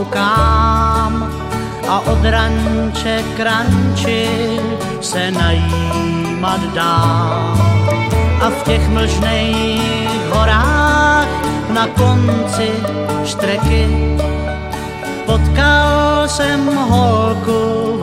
koukám a od ranče k ranči se najímat dám. A v těch mlžných horách na konci štreky potkal jsem holku